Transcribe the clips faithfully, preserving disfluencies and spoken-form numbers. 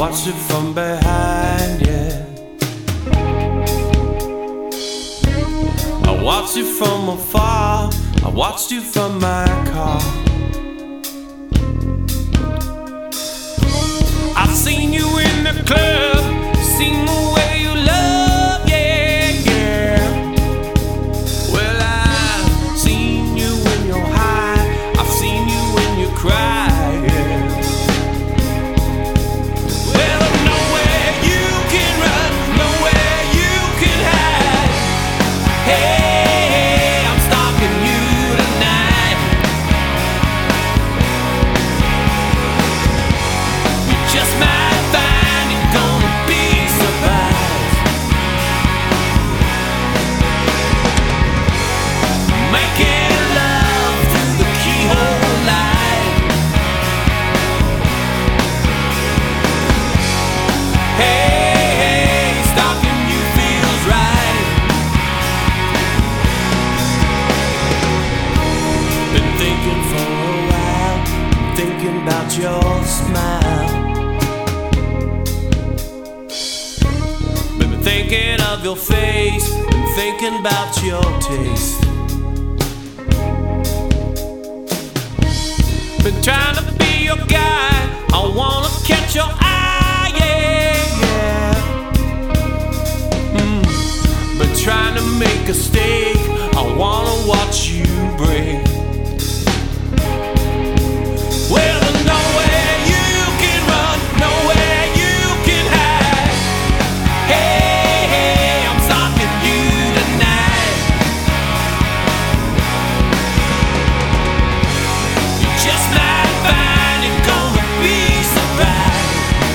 watched it from behind, yeah. I watched you from afar, I watched you from my car. I've seen you in the club, seen the way you love, yeah, yeah. Well, I've seen you when you're high, I've seen you when you cry, yeah. Well, nowhere you can run, nowhere you can hide. Hey, I'm stalking you tonight. You just might find it gonna be surprised. Making love through the keyhole light. Hey, hey, stalking you feels right. Been thinking for a while, thinking about your smile. Been thinking of your face, been thinking about your taste. Been trying to be your guy, I wanna catch your eye, yeah, yeah. Mm. Been trying to make a stake, I wanna watch you break. Well, there's nowhere you can run, nowhere you can hide. Hey, hey, I'm stalking you tonight. You just might find it gonna be surprised.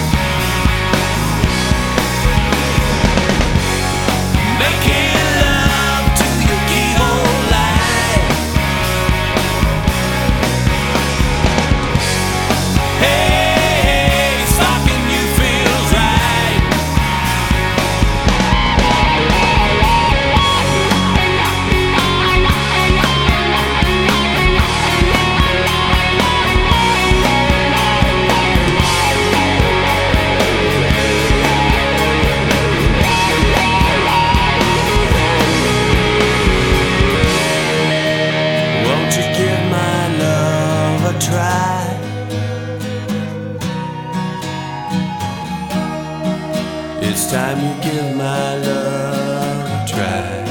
Making love to your keyhole light. Hey, stalking you feels right. Won't you give my love a try? It's time you give my love a try.